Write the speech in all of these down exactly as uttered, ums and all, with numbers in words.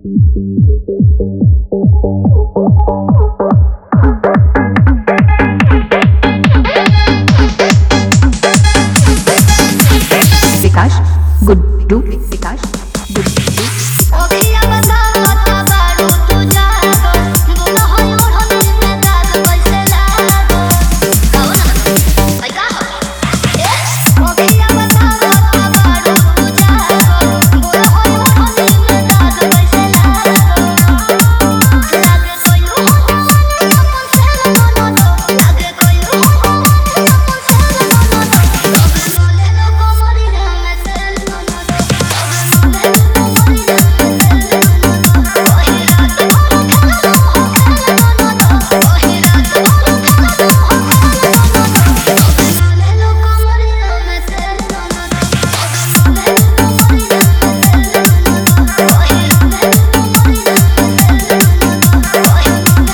विकास गुड्डू विकास गुड्डू ओखिया बतावत बारू तू जागो बोला होय ओढ़नी में दाग कैसे लागो कहो ना भाई का हो ए ओखिया बतावत बारू तू जागो बोला होय ओढ़नी में दाग कैसे लागो लागे कोई हो अपन से मनो दो लागे कोई हो अपन से मनो दो बोले लो कोमरी में तेल मनो दो बोले लो कोमरी में ओही रात भर खेलो हो खेलो मनो दो ओही रात भर खेलो हो खेलो मनो दो बोले लो कोमरी में तेल मनो दो बोले लो कोमरी में तेल मनो दो ओही रात भर कोमरी में तेल मनो दो ओही रात भर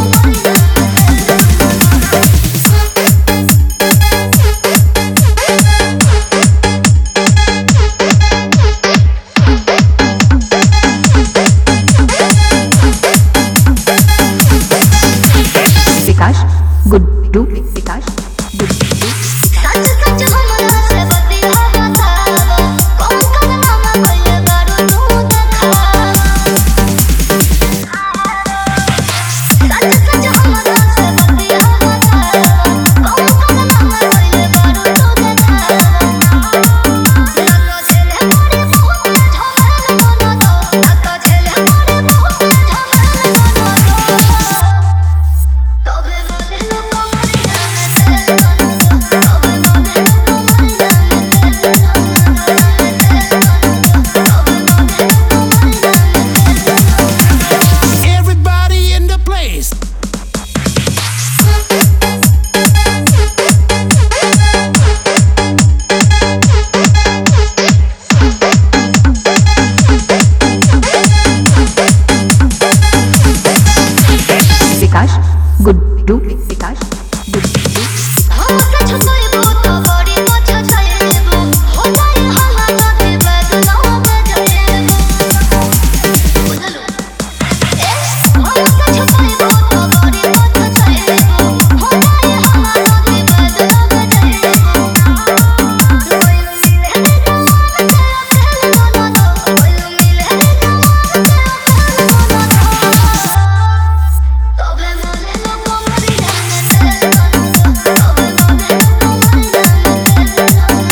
विकास गुड्डू विकास गुड्डू सच सच हमरा से बतिया बतावो कौन करनामा कइले बारू तू देखावो सच सच हमरा से बतिया बतावो कौन करनामा कइले बारू तू देखावो लाको छेले मोरे बहुत झमेल मनो दो लाको छेले मोरे बहुत झमेल मनो दो तबे बोले लो कोमरी में तेल मनो दो तबे बोले लो कोमरी में तेल मनो दो तबे बोले लो कोमरी में Everybody in the place. विकास गुड्डू विकास गुड्डू हमके छुपैबो तो बड़ी पछताएबो हो जाए हमरा नदी बदनाम बजाएबो बुझलो ए हमके छुपैबो तो बड़ी पछताएबो हो जाए हमरा नदी बदनाम बजाएबो कोई मिले रे जवान के अकेले मनो दो कोई मिले रे जवान के अकेले मनो दो तबे बोले लो कोमरी में तेल मनो दो तबे बोले लो कोमरी में तेल मनो दो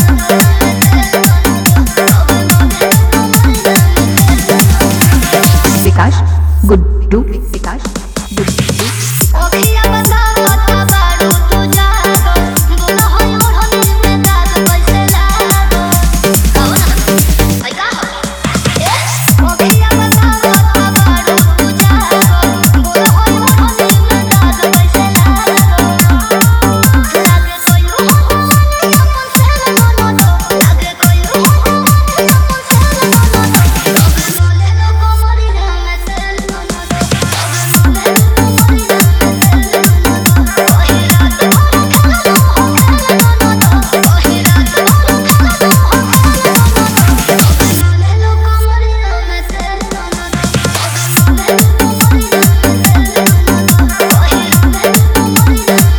तबे बोले लो कोमरी में विकास गुड्डू विकास गुड्डू ओखिया बतावत बारू तू जागो बोला होय ओढ़नी में दाग कैसे लागो कहो ना भाई का हो ए ओखिया बतावत बारू तू जागो बोला होय ओढ़नी में दाग कैसे लागो लागे कोई हो अपन से मनो दो लागे कोई हो अपन से मनो दो बोले लो कोमरी में तेल मनो दो बोले लो कोमरी में तेल मनो दो ओही रात भर खेलो हो खेलो मनो दो ओही रात भर खेलो हो खेलो मनो दो बोले लो कोमरी में तेल मनो दो बोले लो कोमरी में तेल मनो दो ओही रात भर कोमरी में तेल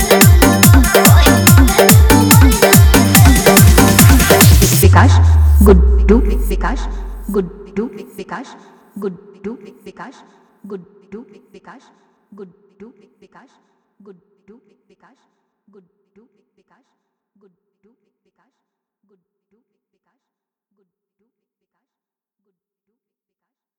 मनो दो ओही विकास गुड्डू विकास गुड्डू विकास गुड्डू विकास गुड्डू विकास गुड्डू विकास गुड्डू विकास गुड्डू विकास गुड्डू विकास गुड्डू विकास गुड्डू विकास गुड्डू विकास